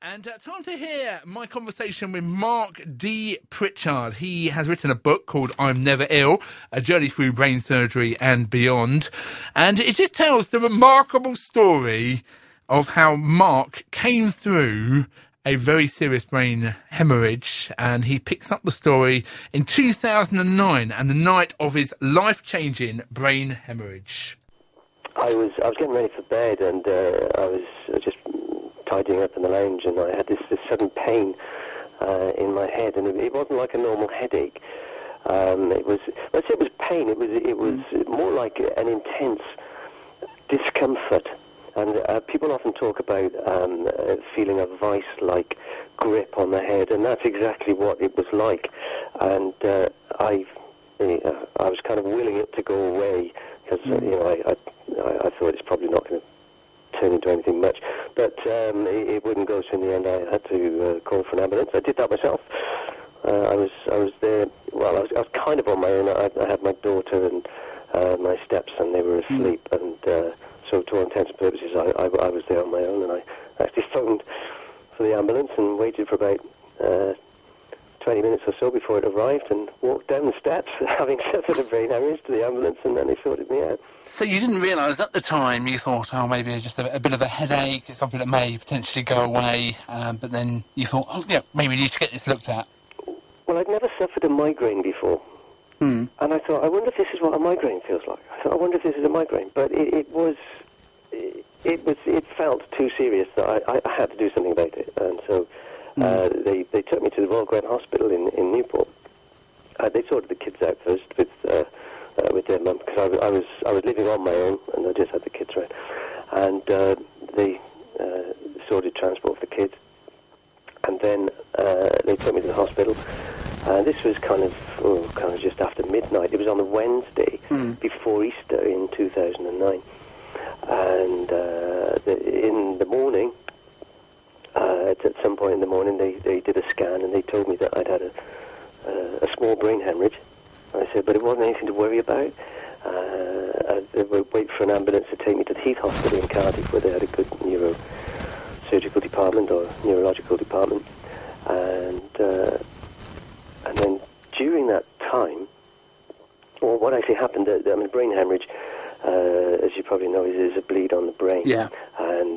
And time to hear my conversation with Mark D. Pritchard. He has written a book called I'm Never Ill, A Journey Through Brain Surgery and Beyond. And it just tells the remarkable story of how Mark came through a very serious brain hemorrhage, and he picks up the story in 2009 and the night of his life-changing brain hemorrhage. I was getting ready for bed, and I was just tidying up in the lounge, and I had this sudden pain in my head, and it wasn't like a normal headache. It was, let's say it was pain. It was more like an intense discomfort. And people often talk about feeling a vice-like grip on the head, and that's exactly what it was like. And I was kind of willing it to go away because I thought it's probably not going to turn into anything much. But it wouldn't go. So in the end, I had to call for an ambulance. I did that myself. I was there. Well, I was kind of on my own. I had my daughter and my stepson. They were asleep, and so to all intents and purposes, I was there on my own, and I actually phoned for the ambulance and waited for about 20 minutes or so before it arrived, and walked down the steps, having suffered a brain hemorrhage, to the ambulance, and then they sorted me out. So you didn't realise at the time, you thought, oh, maybe just a bit of a headache, something that may potentially go away, but then you thought, oh, yeah, maybe we need to get this looked at. Well, I'd never suffered a migraine before. And I thought, I wonder if this is what a migraine feels like. I thought, I wonder if this is a migraine. But it felt too serious that I had to do something about it. And so they took me to the Royal Grant Hospital in Newport. They sorted the kids out first with their mum, because I was living on my own, and I just had the kids around. And they sorted transport for the kids. And then they took me to the hospital. This was kind of just after midnight. It was on a Wednesday before Easter in 2009. And in the morning, at some point in the morning, they did a scan, and they told me that I'd had a small brain hemorrhage. I said, but it wasn't anything to worry about. They would wait for an ambulance to take me to the Heath Hospital in Cardiff, where they had a good neurosurgical department or neurological department. And then during that time, well, what actually happened, brain hemorrhage, as you probably know, is a bleed on the brain. Yeah. And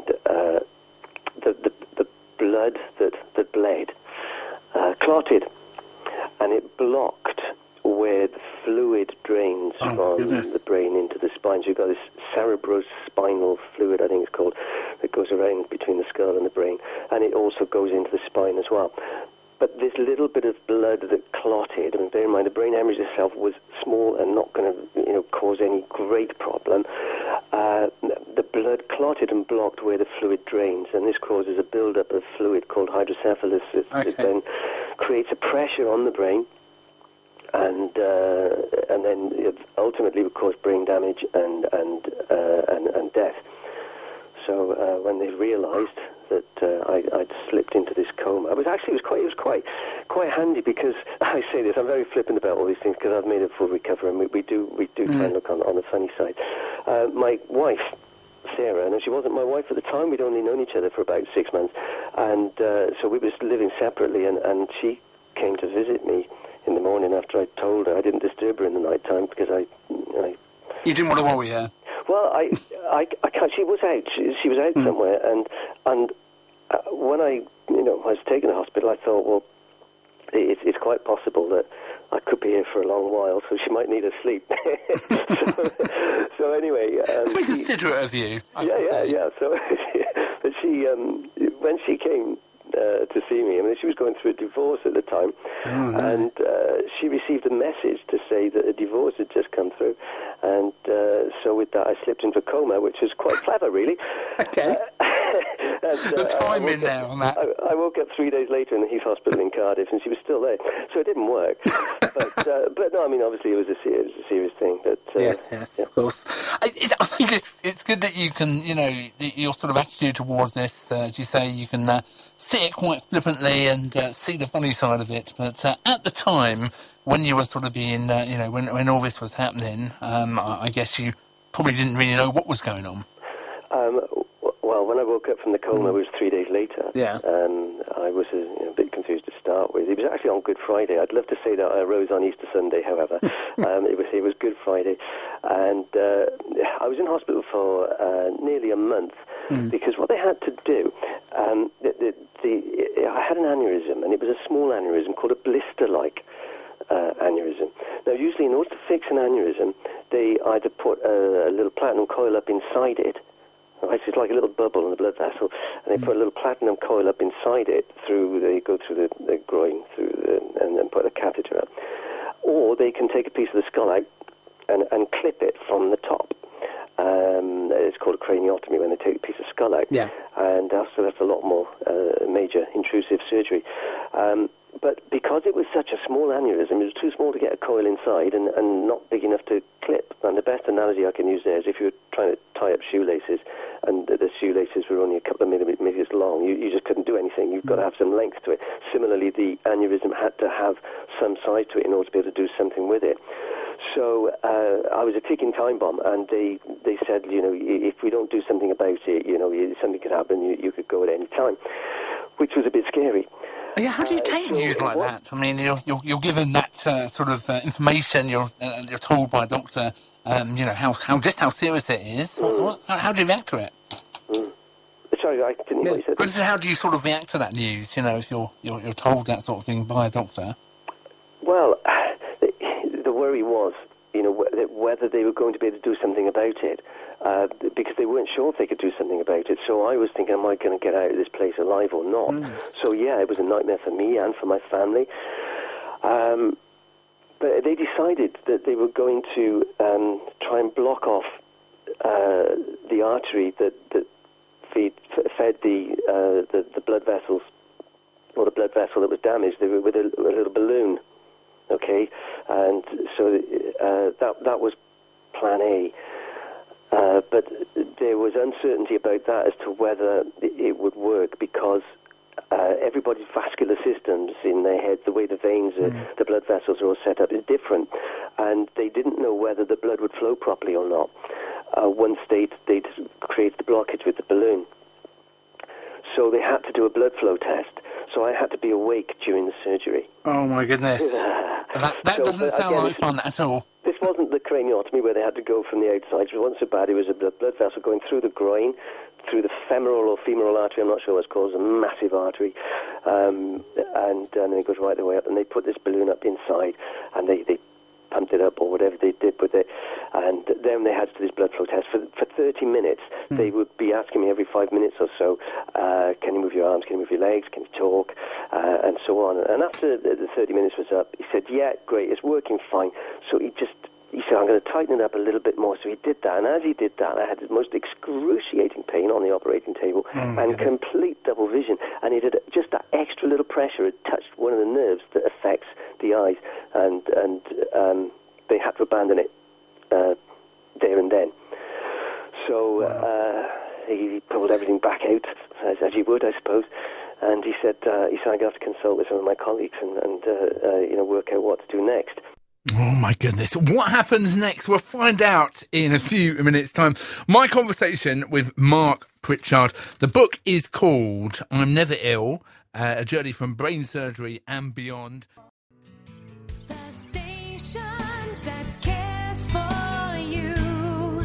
the blood that bled clotted, and it blocked where the fluid drains from the brain into the spine. So you've got this cerebrospinal fluid, I think it's called, that goes around between the skull and the brain, and it also goes into the spine as well. But this little bit of blood that clotted, and bear in mind the brain hemorrhage itself was small and not going to cause any great problem. The blood clotted and blocked where the fluid drains, and this causes a build-up of fluid called hydrocephalus. It then creates a pressure on the brain, and then it ultimately would cause brain damage and death. So when they realised that I'd slipped into this coma, it was quite handy, because I say this, I'm very flippant about all these things because I've made a full recovery, and we do try and look on the funny side. My wife, Sarah, and she wasn't my wife at the time. We'd only known each other for about 6 months, and so we were living separately, and she came to visit me in the morning after I told her. I didn't disturb her in the night time because I You didn't want to worry her? Well, I can't. She was out. She was out somewhere, and when I was taken to the hospital, I thought, well, it's quite possible that I could be here for a long while, so she might need a sleep. so anyway, it's very considerate of you. Yeah. So, but she, when she came to see me, she was going through a divorce at the time, and she received a message to say that a divorce had just come through, and so with that I slipped into a coma, which was quite clever, really. Okay. The timing now on that. I woke up 3 days later in the Heath Hospital in Cardiff, and she was still there, so it didn't work. but no, obviously it was a serious thing. But yes, yeah. Of course. I think it's good that you can, your sort of attitude towards this, as you say, you can see it quite flippantly and see the funny side of it. But at the time, when you were sort of being, when all this was happening, I guess you probably didn't really know what was going on. Well, when I woke up from the coma, it was 3 days later. Yeah. I was a bit confused to start with. It was actually on Good Friday. I'd love to say that I rose on Easter Sunday, however. It was Good Friday. And I was in hospital for nearly a month because what they had to do, I had an aneurysm, and it was a small aneurysm called a blister-like aneurysm. Now, usually in order to fix an aneurysm, they either put a little platinum coil up inside it. Right, so it's like a little bubble in the blood vessel, and they put a little platinum coil up inside it. They go through the groin, and then put a catheter up. Or they can take a piece of the skull out and clip it from the top. It's called a craniotomy when they take a piece of skull out. Yeah. And so that's a lot more major intrusive surgery. But because it was such a small aneurysm, it was too small to get a coil inside and not big enough to clip. And the best analogy I can use there is if you were trying to tie up shoelaces and the shoelaces were only a couple of millimeters long, you just couldn't do anything. You've got to have some length to it. Similarly, the aneurysm had to have some size to it in order to be able to do something with it. So I was a ticking time bomb, and they said, if we don't do something about it, something could happen. You could go at any time, which was a bit scary. Yeah, how do you take news like that? I mean, you're given that sort of information. You're told by a doctor, how serious it is. How do you react to it? Sorry, I didn't hear what you said. How do you sort of react to that news? If you're told that sort of thing by a doctor. Well, the worry was, whether they were going to be able to do something about it, because they weren't sure if they could do something about it. So I was thinking, am I going to get out of this place alive or not? So yeah, it was a nightmare for me and for my family. But they decided that they were going to try and block off the artery that fed the blood vessels, or the blood vessel that was damaged, with a little balloon. Okay, and so that was plan A. But there was uncertainty about that as to whether it would work, because everybody's vascular systems in their head, the way the veins, the blood vessels are all set up, is different. And they didn't know whether the blood would flow properly or not once they'd created the blockage with the balloon. So they had to do a blood flow test. So I had to be awake during the surgery. Oh, my goodness. That doesn't sound like fun at all. This wasn't the craniotomy where they had to go from the outside. It wasn't so bad. It was a blood vessel going through the groin, through the femoral or femoral artery. I'm not sure what it's called. It's a massive artery. And then it goes right the way up. And they put this balloon up inside, and they pumped it up or whatever they did with it. And then they had to do this blood flow test. For 30 minutes, they would be asking me every 5 minutes or so, can you move your arms, can you move your legs, can you talk, and so on. And after the 30 minutes was up, he said, yeah, great, it's working fine. So he said, I'm going to tighten it up a little bit more. So he did that, and as he did that, I had the most excruciating pain on the operating table and complete double vision. And it had just that extra little pressure had touched one of the nerves that affects the eyes, and they had to abandon it there and then. So he pulled everything back out, as you would, I suppose. And he said, I'm going to have to consult with some of my colleagues and work out what to do next. Oh, my goodness. What happens next? We'll find out in a few minutes' time. My conversation with Mark Pritchard. The book is called I'm Never Ill, A Journey from Brain Surgery and Beyond. The station that cares for you.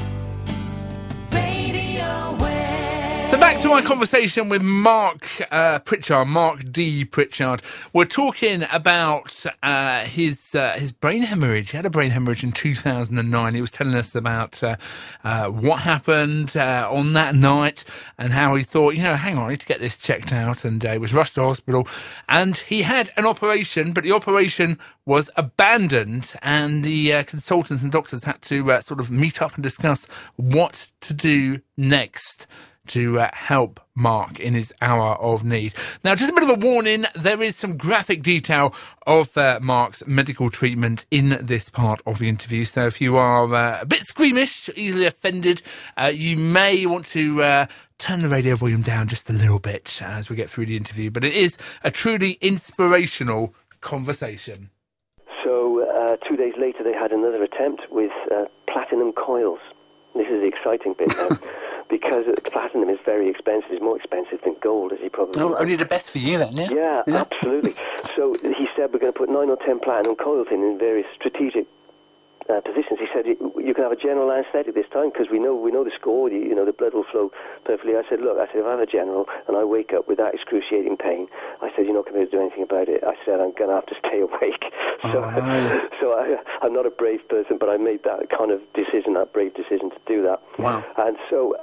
Radio Wave. So back to my conversation with Mark Pritchard, Mark D. Pritchard. We're talking about his brain hemorrhage. He had a brain hemorrhage in 2009. He was telling us about what happened on that night and how he thought, hang on, I need to get this checked out. And he was rushed to hospital. And he had an operation, but the operation was abandoned. And the consultants and doctors had to sort of meet up and discuss what to do next to help Mark in his hour of need. Now, just a bit of a warning, there is some graphic detail of Mark's medical treatment in this part of the interview. So if you are a bit squeamish, easily offended, you may want to turn the radio volume down just a little bit as we get through the interview. But it is a truly inspirational conversation. So 2 days later, they had another attempt with platinum coils. This is the exciting bit now. because platinum is very expensive. It's more expensive than gold, as you probably know. Only the best for you then, yeah? Yeah, absolutely. So he said we're going to put 9 or 10 platinum coils in various strategic positions. He said you can have a general anaesthetic this time because we know the score. The blood will flow perfectly. I said, look, if I have a general and I wake up with that excruciating pain, I said, you're not going to be able to do anything about it. I said, I'm going to have to stay awake. So I'm not a brave person, but I made that kind of decision, that brave decision to do that. Wow. And so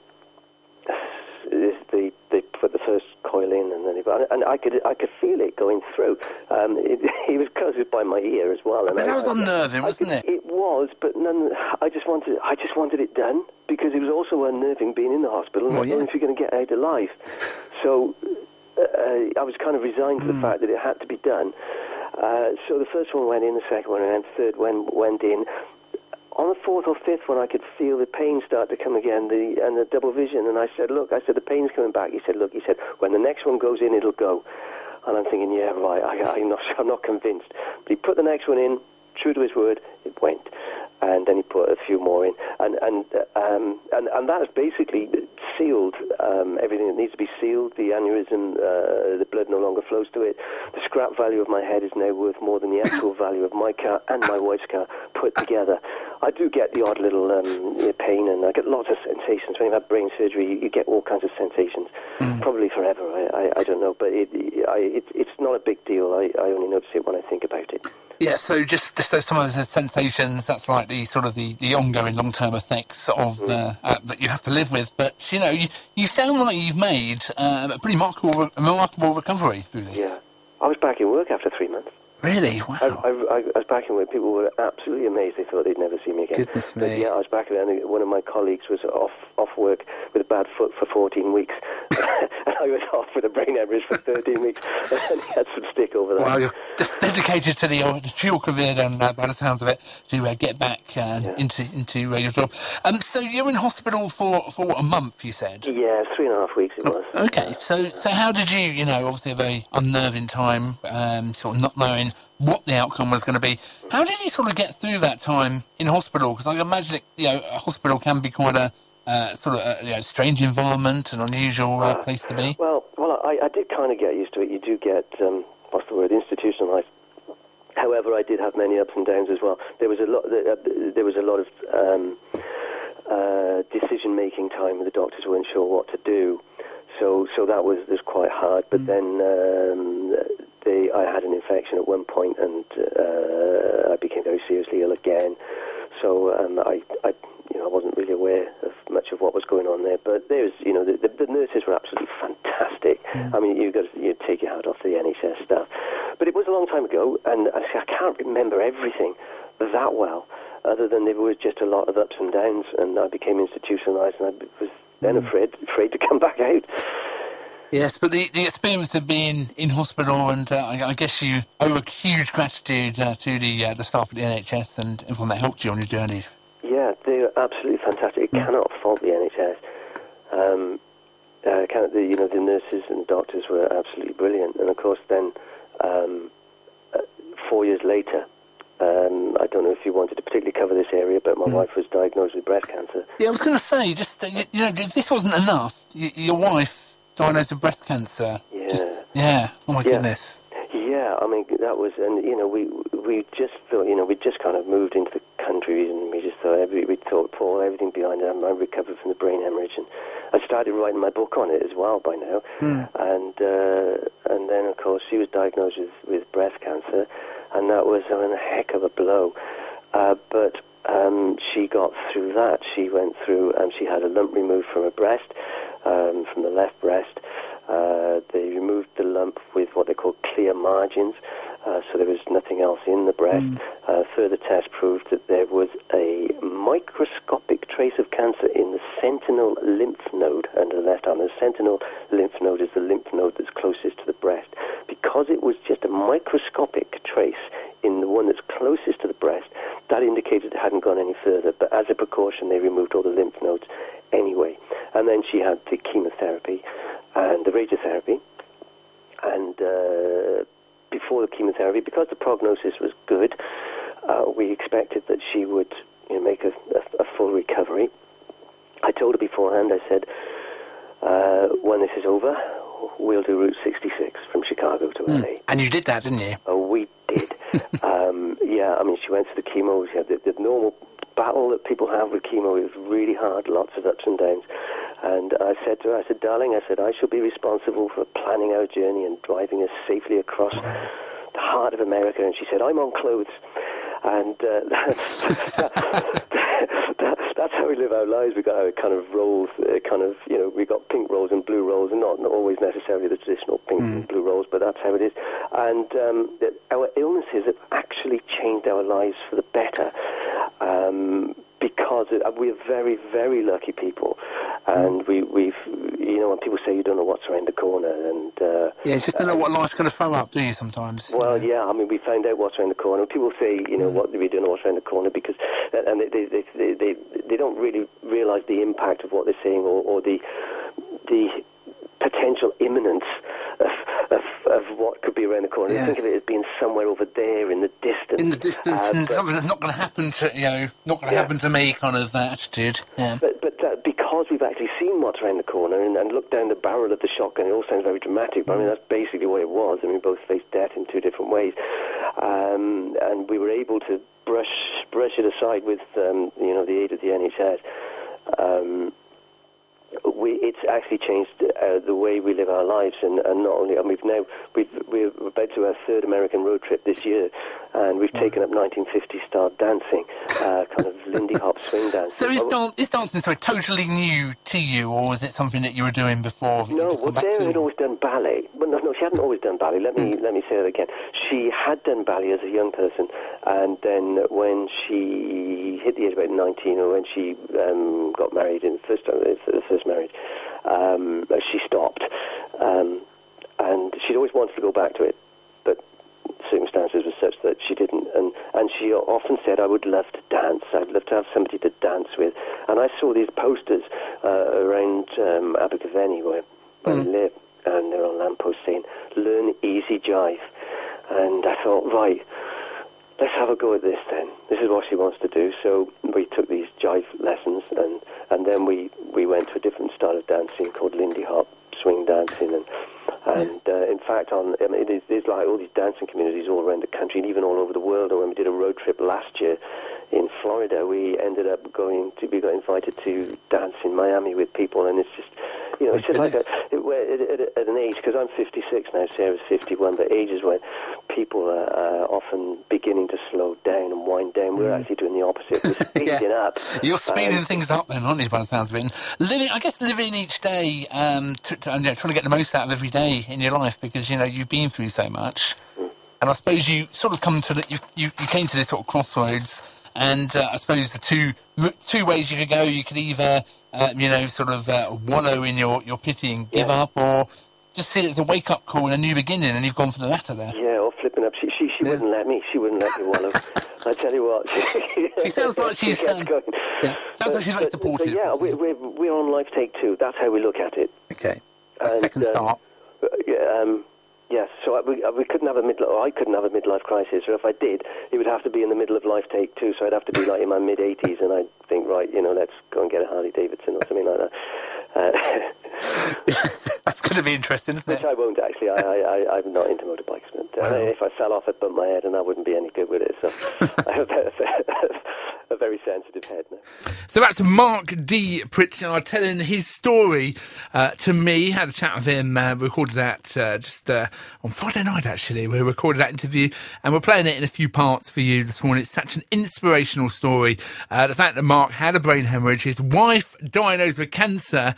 they put the first coil in, and I could feel it going through. He was close by my ear as well. And But that was unnerving, wasn't it? It was, but I just wanted it done because it was also unnerving being in the hospital and not knowing if you're going to get out alive. So I was kind of resigned to the fact that it had to be done. So the first one went in, the second one went in, the third one went in. On the fourth or fifth one, I could feel the pain start to come again, and the double vision. And I said, look, the pain's coming back. He said, when the next one goes in, it'll go. And I'm thinking, yeah, right, I'm not convinced. But he put the next one in, true to his word, it went. And then he put a few more in. And that has basically sealed everything that needs to be sealed. The aneurysm, the blood no longer flows to it. The scrap value of my head is now worth more than the actual value of my car and my wife's car put together. I do get the odd little pain, and I get lots of sensations. When you have brain surgery, you get all kinds of sensations, probably forever. I don't know, but it's not a big deal. I only notice it when I think about it. Yeah, so just some of the sensations, that's like the sort of the ongoing long-term effects of that you have to live with. But, you sound like you've made a pretty remarkable recovery through this. Yeah. I was back in work after 3 months. Really? Wow. I was back in work. People were absolutely amazed. They thought they'd never see me again. Goodness me. But yeah, I was back there, and one of my colleagues was off work with a bad foot for 14 weeks. And I was off with a brain hemorrhage for 13 weeks. And he had some stick over that. Well, you're dedicated to your career, then, by the sounds of it, to get back into radio job. So you're in hospital for a month, you said? Yeah, 3.5 weeks it was. Okay, so how did you, obviously a very unnerving time, sort of not knowing what the outcome was going to be. How did you sort of get through that time in hospital? Because I can imagine, a hospital can be quite a strange environment, an unusual place to be. Well, I did kind of get used to it. You do get, institutionalized. However, I did have many ups and downs as well. There was a lot of decision-making time where the doctors weren't sure what to do. So that was quite hard. But then I had an infection at one point, and I became very seriously ill again. So I wasn't really aware of much of what was going on there. But there's, the nurses were absolutely fantastic. I mean, you take your hat off the NHS stuff. But it was a long time ago, and I can't remember everything that well, other than there was just a lot of ups and downs, and I became institutionalized, and I was then afraid to come back out. Yes, but the experience of being in hospital, and I guess you owe a huge gratitude to the staff at the NHS and everyone that helped you on your journey. Yeah, they're absolutely fantastic. I cannot fault the NHS. The nurses and doctors were absolutely brilliant. And of course, then 4 years later, I don't know if you wanted to particularly cover this area, but my wife was diagnosed with breast cancer. Yeah, I was going to say, just if this wasn't enough, your wife diagnosed with breast cancer. Yeah. Oh my goodness. Yeah, I mean that was, and we just thought, we just kind of moved into the country, and we just thought we thought, Paul, everything behind it. I recovered from the brain hemorrhage, and I started writing my book on it as well by now. And then of course she was diagnosed with breast cancer, and that was a heck of a blow. But she got through that. She went through, and she had a lump removed from her breast, from the left breast. They removed the lump with what they call clear margins, so there was nothing else in the breast. Further tests proved that there was a microscopic trace of cancer in the sentinel lymph node under the left arm. The sentinel lymph node is the lymph node that's closest to the breast. Because it was just a microscopic trace in the one that's closest to the breast, that indicated it hadn't gone any further. But as a precaution, they removed all the lymph nodes anyway. And then she had the chemotherapy and the radiotherapy. And before the chemotherapy, because the prognosis was good, we expected that she would make a full recovery. I told her beforehand, I said, when this is over, we'll do Route 66 from Chicago to LA. And you did that, didn't you? Oh, we did. Yeah, I mean, she went through the chemo. She had the normal battle that people have with chemo. It was really hard, lots of ups and downs. And I said to her, I said, darling, I shall be responsible for planning our journey and driving us safely across the heart of America. And she said, I'm on clothes. And that's how we live our lives. We got our kind of roles, we got pink rolls and blue rolls, and not always necessarily the traditional pink and blue rolls, but that's how it is. And our illnesses have actually changed our lives for the better, because we're very, very lucky people. And we've, when people say you don't know what's around the corner, and you just don't know what life's going to throw up, do you? Sometimes. Well, yeah. I mean, we found out what's around the corner. People say, what we don't know what's around the corner because, and they don't really realise the impact of what they're saying or the potential imminence of what could be around the corner. Yes. They think of it as being somewhere over there in the distance. In the distance, and something that's not going to happen to happen to me, kind of that attitude. Yeah. But because we've actually seen what's around the corner and looked down the barrel of the shotgun, it all sounds very dramatic, but I mean, that's basically what it was. I mean, both faced death in two different ways. And we were able to brush it aside with, the aid of the NHS. It's actually changed the way we live our lives, and not only. I mean, we're about to our third American road trip this year, and we've taken up 1950s style dancing, kind of Lindy Hop swing dancing. So is dancing totally new to you, or is it something that you were doing before? No, Sarah had always done ballet. Well, no, she hadn't always done ballet. Let me say that again. She had done ballet as a young person, and then when she hit the age of about 19, or when she got married in the first marriage, she stopped, and she'd always wanted to go back to it, but circumstances were such that she didn't, and she often said, I would love to dance, I'd love to have somebody to dance with. And I saw these posters around Abergavenny where I live, and they're on lampposts saying, learn easy jive. And I thought, right, let's have a go at this then. This is what she wants to do. So we took these jive lessons, and then we went to a different style of dancing called Lindy Hop swing dancing, and in fact, there's like all these dancing communities all around the country and even all over the world. And when we did a road trip last year in Florida, we ended up we got invited to dance in Miami with people, and it's just, it's just like at an age, because I'm 56 now, Sarah's 51, but ages when people are often beginning to slow down and wind down. We're actually doing the opposite. We're speeding up. You're speeding things up then, aren't you, by the sounds of it? Living each day, trying to get the most out of every day in your life, because, you've been through so much. And I suppose you sort of come to you came to this sort of crossroads, and I suppose the two ways you could go. You could either, wallow in your pity and give up, or just see it as a wake-up call and a new beginning, and you've gone for the latter there. Yeah, or flipping up. She wouldn't let me. She wouldn't let me wallow. I tell you what. She sounds like she's sounds like she's very supportive. But yeah, we're on life take two. That's how we look at it. Okay. Second start. Yes, so we couldn't have I couldn't have a midlife crisis, or if I did, it would have to be in the middle of life take two, so I'd have to be like in my mid-80s, and I'd think, right, let's go and get a Harley Davidson or something like that. That's going to be interesting, isn't it? Which I won't, actually. I'm not into motorbikes, but if I fell off, I'd bump my head, and I wouldn't be any good with it, so I have a very sensitive head now. So that's Mark D. Pritchard telling his story to me. Had a chat with him, recorded that just on Friday night, actually. We recorded that interview, and we're playing it in a few parts for you this morning. It's such an inspirational story. The fact that Mark had a brain hemorrhage, his wife diagnosed with cancer,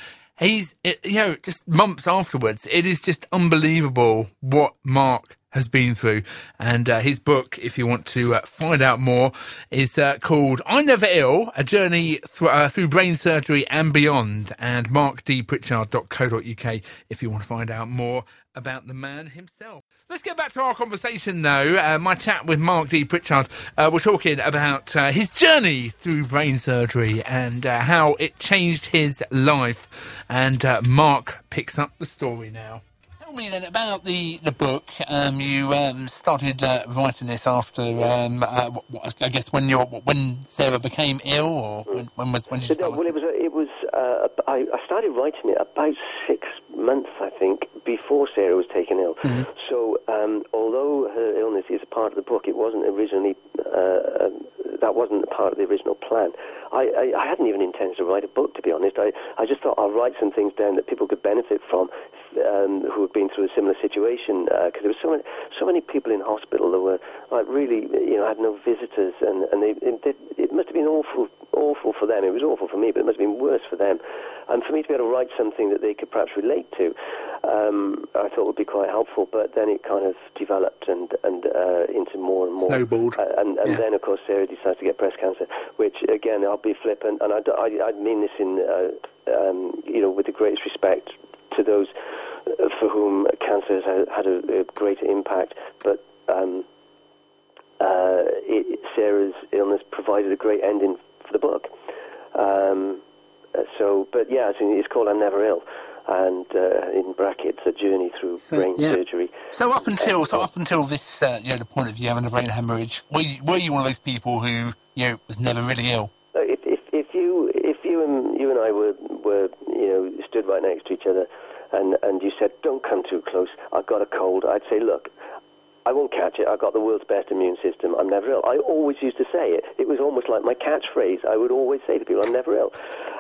just months afterwards. It is just unbelievable what Mark has been through. And his book, if you want to find out more, is called I'm Never Ill, A Journey Through Brain Surgery and Beyond, and markdpritchard.co.uk if you want to find out more about the man himself. Let's get back to our conversation, though. My chat with Mark D. Pritchard. We're talking about his journey through brain surgery and how it changed his life. And Mark picks up the story now. Tell me then about the book. You started writing this after, I guess, when Sarah became ill, or when did you start? Well, it was I started writing it about 6 months, I think, before Sarah was taken ill. Mm-hmm. So although her illness is a part of the book, it wasn't originally, that wasn't a part of the original plan. I hadn't even intended to write a book, to be honest. I just thought I'll write some things down that people could benefit from who have been through a similar situation, because there were so many people in hospital that were like really, had no visitors, and it must have been awful for them. It was awful for me, but it must have been worse for them. And for me to be able to write something that they could perhaps relate to, I thought would be quite helpful. But then it kind of developed and into more and more. Snowballed. And then, of course, Sarah decides to get breast cancer, which, again, I'll be flippant, and I mean this in, with the greatest respect to those for whom cancer has had a greater impact. But Sarah's illness provided a great ending for the book. It's called I'm Never Ill, and in brackets, a journey through brain surgery. So up until this, the point of you having a brain hemorrhage, were you one of those people who was never really ill? If you and I were stood right next to each other, and you said, "Don't come too close, I've got a cold," I'd say, "Look, I won't catch it. I've got the world's best immune system. I'm never ill." I always used to say it. It was almost like my catchphrase. I would always say to people, "I'm never ill."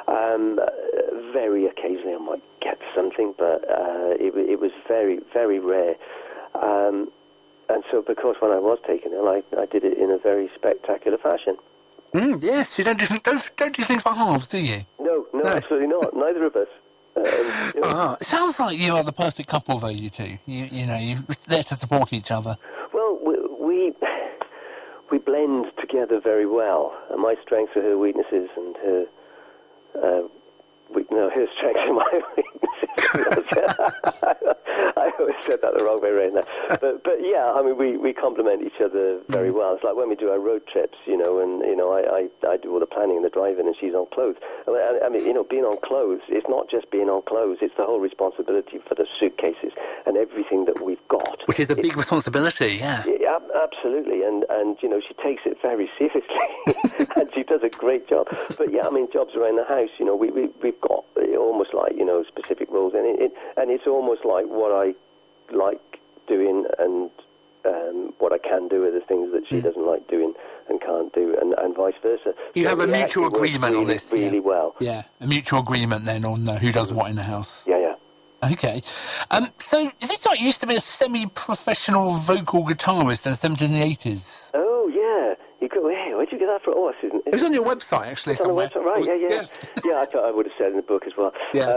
Very occasionally I might get something, but it was very, very rare. And so, because when I was taken ill, I did it in a very spectacular fashion. Yes, you don't do things by halves, do you? No, absolutely not. Neither of us. It sounds like you are the perfect couple, though. You two, you're there to support each other. Well, we blend together very well. And my strengths are her weaknesses, and her strengths are my weaknesses. I always said that the wrong way around now. But yeah, I mean, we complement each other very well. It's like when we do our road trips, and I do all the planning and the driving, and she's on clothes. I mean, being on clothes, it's not just being on clothes, it's the whole responsibility for the suitcases and everything that we've got. Which is a big responsibility, yeah. Yeah, absolutely, and she takes it very seriously, and she does a great job. But yeah, I mean, jobs around the house, we've got almost like, specific rules, and it's almost like what I like doing and what I can do are the things that she doesn't like doing and can't do, and vice versa. You have a mutual agreement on this. Really well. Yeah, a mutual agreement then on who does what in the house. Yeah. Okay. So, is this like you used to be a semi-professional vocal guitarist in the 70s and the 80s? Oh, yeah. Where'd you get that from? It was on your website, actually. It's on the website, right? Yeah. Yeah, I thought I would have said in the book as well. Yeah.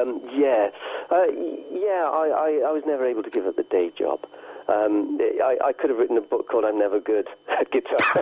I was never able to give up the day job. I could have written a book called I'm Never Good at Guitar.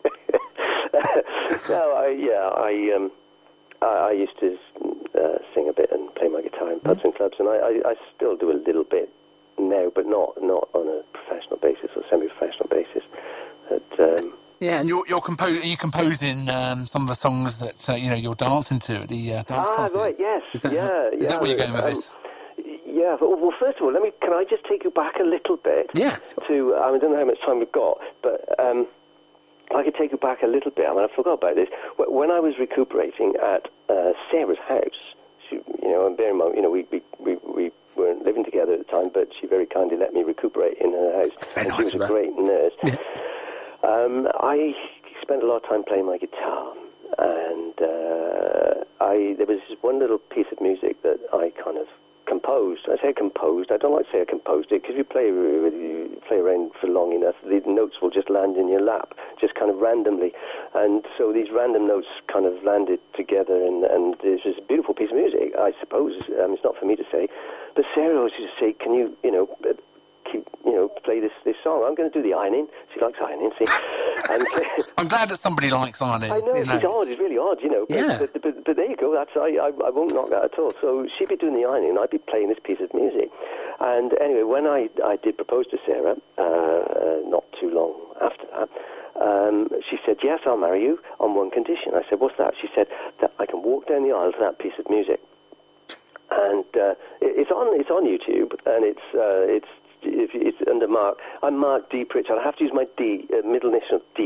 I used to sing a bit and play my guitar in pubs and clubs, and I still do a little bit now, but not on a professional basis or semi-professional basis. And are you composing some of the songs that you're dancing to at the dance classes? Right, yes. Is that where you're going with this? Yeah, well, first of all, can I just take you back a little bit? Yeah. To, I don't know how much time we've got, but I could take you back a little bit. I mean, I forgot about this. When I was recuperating at Sarah's house, and bear in mind, we weren't living together at the time, but she very kindly let me recuperate in her house. And she was a great nurse. Yeah. I spent a lot of time playing my guitar, and there was this one little piece of music that I kind of composed. I say composed. I don't like to say I composed it, because if you play around for long enough, the notes will just land in your lap, just kind of randomly. And so these random notes kind of landed together, and this was a beautiful piece of music, I suppose. It's not for me to say. But Sarah always used to say, can you, play this song. I'm going to do the ironing. She likes ironing, see. And, I'm glad that somebody likes ironing. I know, it's odd. It's really odd, But there you go. I won't knock that at all. So she'd be doing the ironing, and I'd be playing this piece of music. And anyway, when I did propose to Sarah, not too long after that, she said, "Yes, I'll marry you on one condition." I said, "What's that?" She said, "That I can walk down the aisle to that piece of music." And it's on YouTube, and it's under Mark. I'm Mark D. Pritchard. I have to use my D, middle initial D,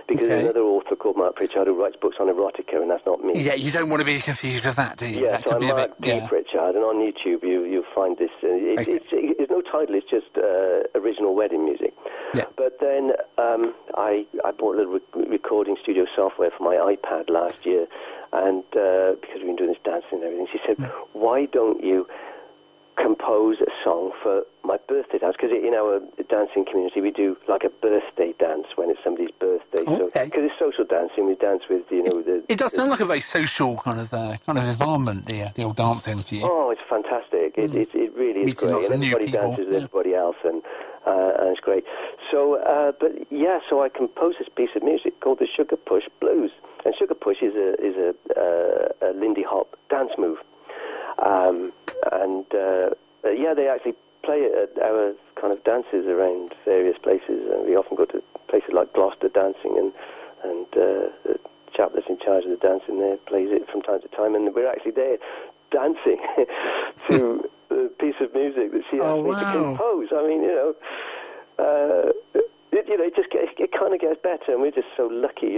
because there's another author called Mark Pritchard who writes books on erotica, and that's not me. Yeah, you don't want to be confused with that, do you? Yeah, that so I'm Mark D. Pritchard, and on YouTube you'll find this. It's no title, it's just original wedding music. Yeah. But then I bought a little recording studio software for my iPad last year, and because we've been doing this dancing and everything, she said, why don't you compose a song for my birthday dance? Because in our dancing community we do like a birthday dance when it's somebody's birthday. So because it's social dancing, we dance with It does sound like a very social kind of environment, the old dancing for you. Oh, it's fantastic! It really is great, and everybody dances with everybody else, and it's great. So, so I composed this piece of music called the Sugar Push Blues, and Sugar Push is a Lindy Hop dance move. They actually play it at our kind of dances around various places, and we often go to places like Gloucester dancing, and the chap that's in charge of the dancing there plays it from time to time, and we're actually there dancing to the piece of music that she asked me to compose. I mean, it kind of gets better, and we're just so lucky,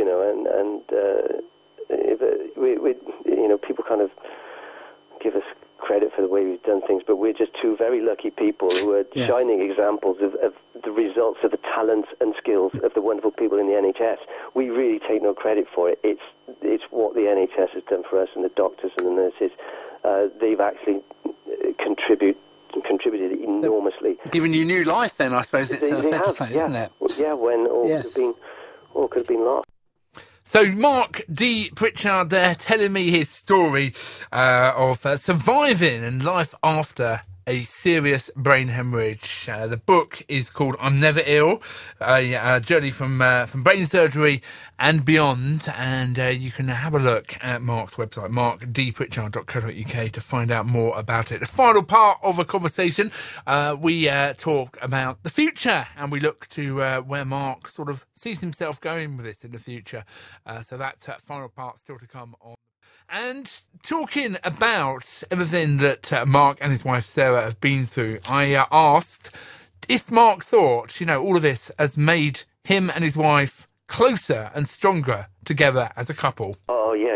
people kind of give us credit for the way we've done things, but we're just two very lucky people who are shining examples of the results of the talents and skills of the wonderful people in the NHS. We really take no credit for it. It's what the NHS has done for us, and the doctors and the nurses. They've actually contributed enormously. Giving you new life then, I suppose it's fair to say, isn't it? Yeah, when all could have been lost. So Mark D. Pritchard there telling me his story of surviving and life after a serious brain hemorrhage. The book is called I'm Never Ill, a journey from brain surgery and beyond. And you can have a look at Mark's website, markdpritchard.co.uk, to find out more about it. The final part of a conversation, we talk about the future, and we look to where Mark sort of sees himself going with this in the future. So that final part still to come on. And talking about everything that Mark and his wife Sarah have been through, I asked if Mark thought, all of this has made him and his wife closer and stronger together as a couple. Oh, yeah.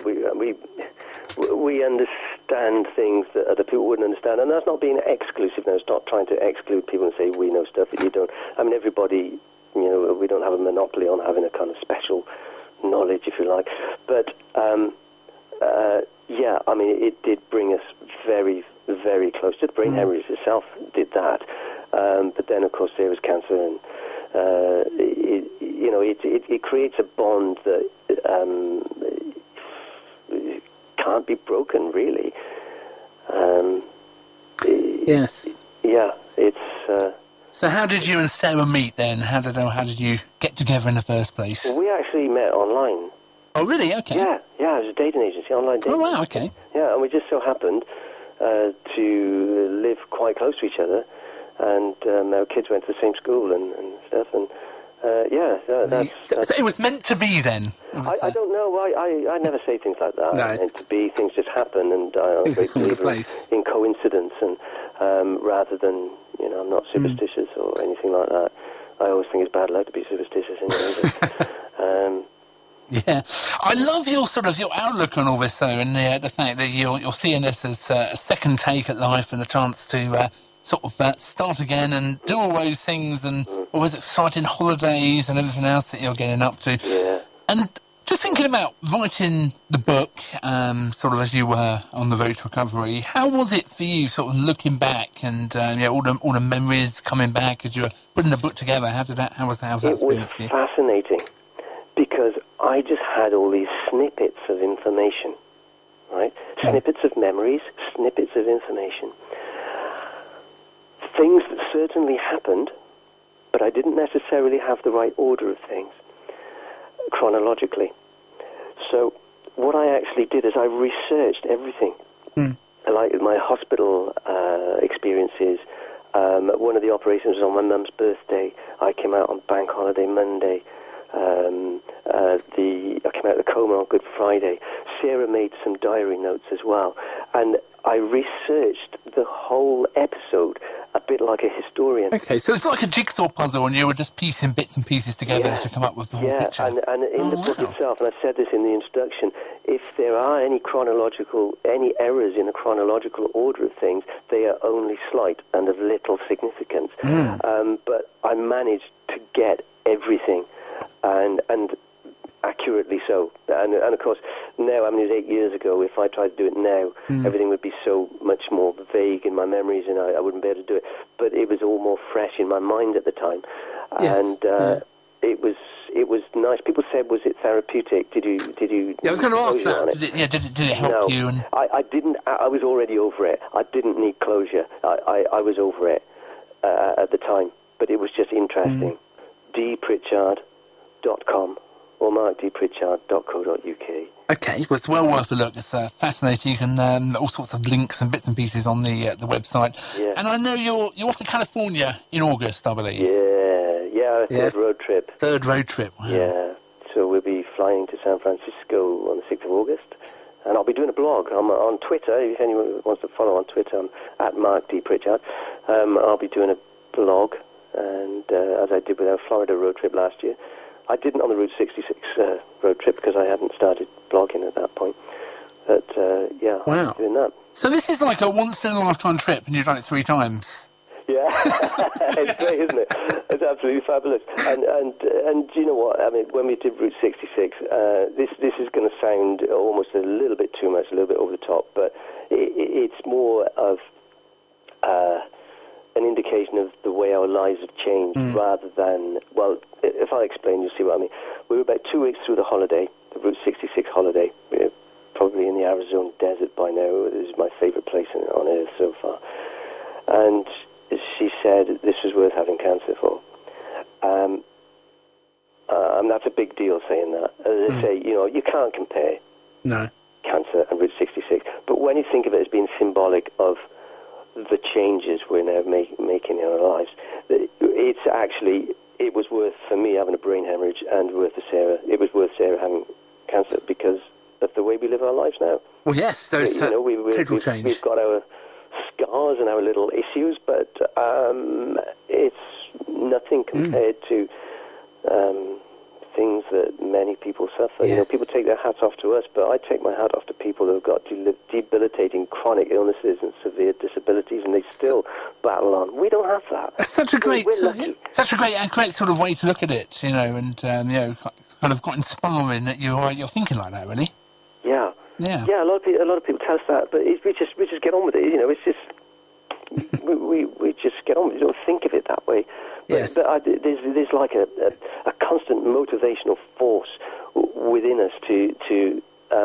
We understand things that other people wouldn't understand, and that's not being exclusive. It's not trying to exclude people and say we know stuff that you don't. I mean, everybody, we don't have a monopoly on having a kind of special knowledge, if you like, but... it did bring us very, very close. The brain hemorrhage itself did that, but then of course there was cancer, and it creates a bond that can't be broken, really. Yes. Yeah, it's. So how did you and Sarah meet then? How did you get together in the first place? Well, we actually met online. Oh, really? Okay. Yeah, it was a dating agency, online dating. Oh, wow, okay. Yeah, and we just so happened to live quite close to each other, and our kids went to the same school and stuff, and So it was meant to be then? I don't know. I never say things like that. No. Meant to be, things just happen, and I'm very believer in coincidence, and rather than, I'm not superstitious or anything like that. I always think it's bad luck to be superstitious anyway. Yeah, I love your outlook on all this, though, and the fact that you're seeing this as a second take at life and a chance to start again and do all those things, and all those exciting holidays and everything else that you're getting up to. Yeah. And just thinking about writing the book, as you were on the road to recovery, how was it for you, looking back and all the memories coming back as you were putting the book together? How was that experience for you? It was fascinating, because I just had all these snippets of information, right? Yeah. Snippets of memories, snippets of information. Things that certainly happened, but I didn't necessarily have the right order of things chronologically. So what I actually did is I researched everything. Like my hospital experiences. One of the operations was on my mum's birthday. I came out on Bank Holiday Monday. I came out of the coma on Good Friday. Sarah made some diary notes as well, and I researched the whole episode a bit like a historian. Okay, so it's like a jigsaw puzzle, and you were just piecing bits and pieces together to come up with the whole picture. And in the book itself, and I said this in the introduction, if there are any errors in the chronological order of things, they are only slight and of little significance. But I managed to get everything, and accurately so. And of course, now, I mean, it was 8 years ago. If I tried to do it now, everything would be so much more vague in my memories, and I wouldn't be able to do it. But it was all more fresh in my mind at the time. Yes. And it was nice. People said, was it therapeutic? Did you? Yeah, I was going to ask closure on that. it? Did it help you? And I didn't. I was already over it. I didn't need closure. I was over it at the time. But it was just interesting. dpritchard.com or markdpritchard.co.uk. Okay, well, it's well worth a look. It's fascinating. You can all sorts of links and bits and pieces on the website. Yeah. And I know you're off to California in August, I believe. Yeah, third road trip. Third road trip. Wow. Yeah, so we'll be flying to San Francisco on the 6th of August. And I'll be doing a blog on Twitter. If anyone wants to follow on Twitter, I'm at Mark D. Pritchard. I'll be doing a blog, and as I did with our Florida road trip last year. I didn't on the Route 66 road trip because I hadn't started blogging at that point. But, yeah, wow. I'm doing that. So this is like a once-in-a-lifetime trip, and you've done it 3 times. Yeah, it's great, isn't it? It's absolutely fabulous. And you know what? I mean, when we did Route 66, this is going to sound almost a little bit too much, a little bit over the top, but it's more of an indication of the way our lives have changed rather than, well, if I explain, you'll see what I mean. We were about 2 weeks through the holiday, the Route 66 holiday. We're probably in the Arizona desert by now. This is my favourite place on earth so far. And she said this was worth having cancer for. And that's a big deal saying that. As I say, you know, you can't compare cancer and Route 66. But when you think of it as being symbolic of the changes we're now making in our lives, it's actually, it was worth, for me, having a brain hemorrhage, and it was worth Sarah having cancer because of the way we live our lives now. Well, yes, those total change. We've got our scars and our little issues, but it's nothing compared to things that many people suffer. Yes. You know, people take their hats off to us, but I take my hat off to people who've got debilitating chronic illnesses and severe disabilities, and they still battle on. We don't have that. That's such a great, we're lucky. such a great sort of way to look at it, you know, and you know, kind of quite inspiring that you're thinking like that, really. Yeah. Yeah. Yeah. A lot of people tell us that, but we just get on with it. You know, it's just we just get on with it. You don't think of it that way. Yes. But there's like a constant motivational force within us to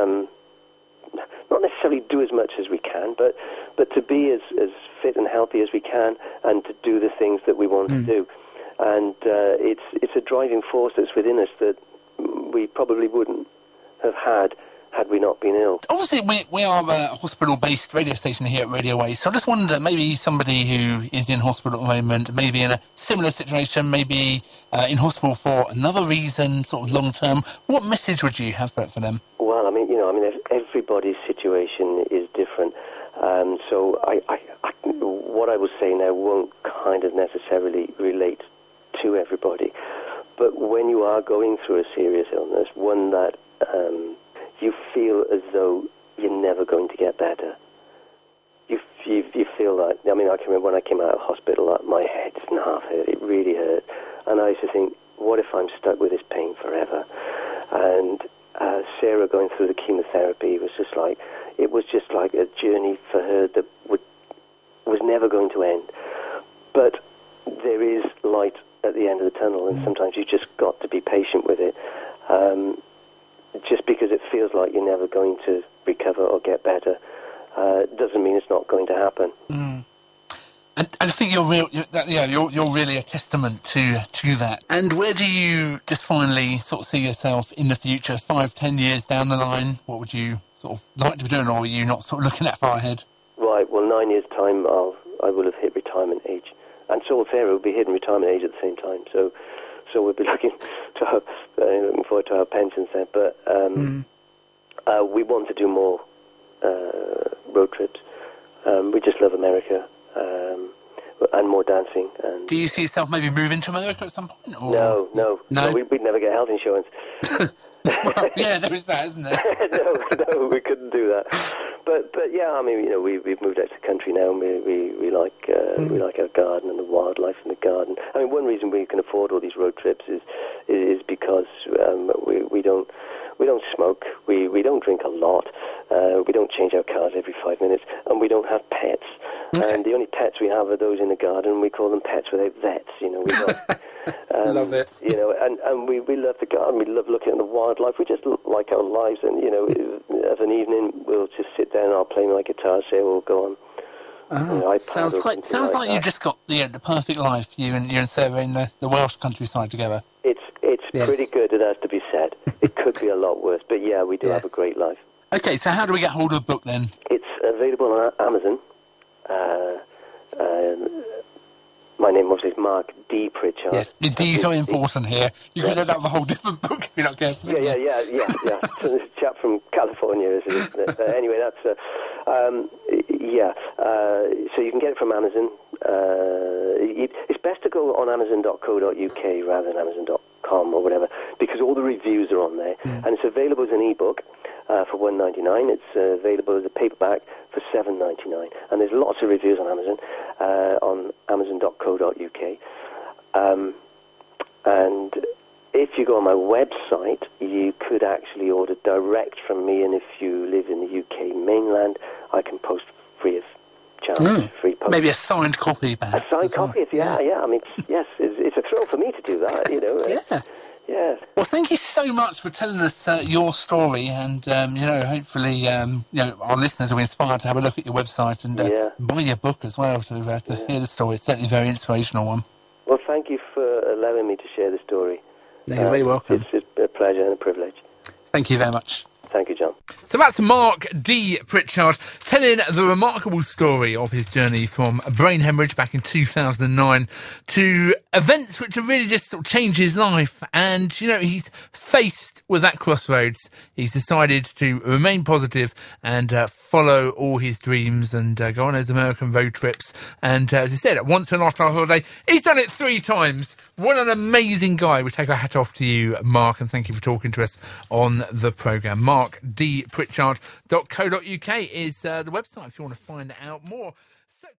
not necessarily do as much as we can, but to be as fit and healthy as we can, and to do the things that we want to do. And it's a driving force that's within us that we probably wouldn't have had we not been ill. Obviously, we are a hospital-based radio station here at Radio Way, so I just wonder, maybe somebody who is in hospital at the moment, maybe in a similar situation, maybe in hospital for another reason, sort of long-term, what message would you have for them? Well, everybody's situation is different. So what I will say now won't kind of necessarily relate to everybody. But when you are going through a serious illness, one that you feel as though you're never going to get better. You feel like, I mean, I can remember when I came out of hospital, my head didn't half hurt, it really hurt. And I used to think, what if I'm stuck with this pain forever? And Sarah going through the chemotherapy was just like a journey for her that was never going to end. But there is light at the end of the tunnel, and sometimes you just got to be patient with it. Just because it feels like you're never going to recover or get better doesn't mean it's not going to happen. And I think you're really a testament to that. And where do you just finally sort of see yourself in the future, 5-10 years down the line? What would you sort of like to be doing, or are you not sort of looking that far ahead? Right. Well, 9 years' time, I will have hit retirement age, and so will Sarah will be hitting retirement age at the same time. So we'll be looking forward to our pensions then. But we want to do more road trips. We just love America. and more dancing. And Do you see yourself maybe moving to America at some point? Or? No. We'd never get health insurance. Well, yeah, there is that, isn't there? no, we couldn't do that. But yeah, I mean, we've moved out to the country now, and we like our garden and the wildlife in the garden. I mean, one reason we can afford all these road trips is because we don't smoke, we don't drink a lot, we don't change our cars every 5 minutes, and we don't have pets. Okay. And the only pets we have are those in the garden. We call them pets without vets. We got, love it. And we love the garden. We love looking at the wildlife. We just like our lives. And of an evening, we'll just sit down. I'll play my guitar, say we'll go on. Sounds like you've just got the perfect life. You and Sarah in the Welsh countryside together. It's pretty good. It has to be said. It could be a lot worse, but yeah, we do have a great life. Okay, so how do we get hold of the book then? It's available on Amazon. My name obviously is Mark D. Pritchard. Yes, the D's are important here. You could end up with a whole different book if you're not careful. Yeah. So this chap from California, isn't it? Anyway, that's so you can get it from Amazon. It's best to go on Amazon.co.uk rather than Amazon.com or whatever, because all the reviews are on there, and it's available as an ebook for $1.99. It's available as a paperback for $7.99, and there's lots of reviews on Amazon on Amazon.co.uk. And if you go on my website, you could actually order direct from me, and if you live in the UK mainland, I can post free of charge, free post. Maybe a signed copy, perhaps. A signed copy, yeah. I mean, yes, it's a thrill for me to do that, Yeah. Well, thank you so much for telling us your story, and hopefully, our listeners will be inspired to have a look at your website and buy your book as well to hear the story. It's certainly a very inspirational one. Well, thank you for allowing me to share the story. You're very welcome. It's a pleasure and a privilege. Thank you very much. Thank you, John. So that's Mark D. Pritchard telling the remarkable story of his journey from brain hemorrhage back in 2009 to events which have really just sort of changed his life. And, he's faced with that crossroads. He's decided to remain positive and follow all his dreams and go on those American road trips. And as he said, once and after a holiday, he's done it 3 times. What an amazing guy. We take our hat off to you, Mark, and thank you for talking to us on the programme. MarkDPritchard.co.uk is the website if you want to find out more. So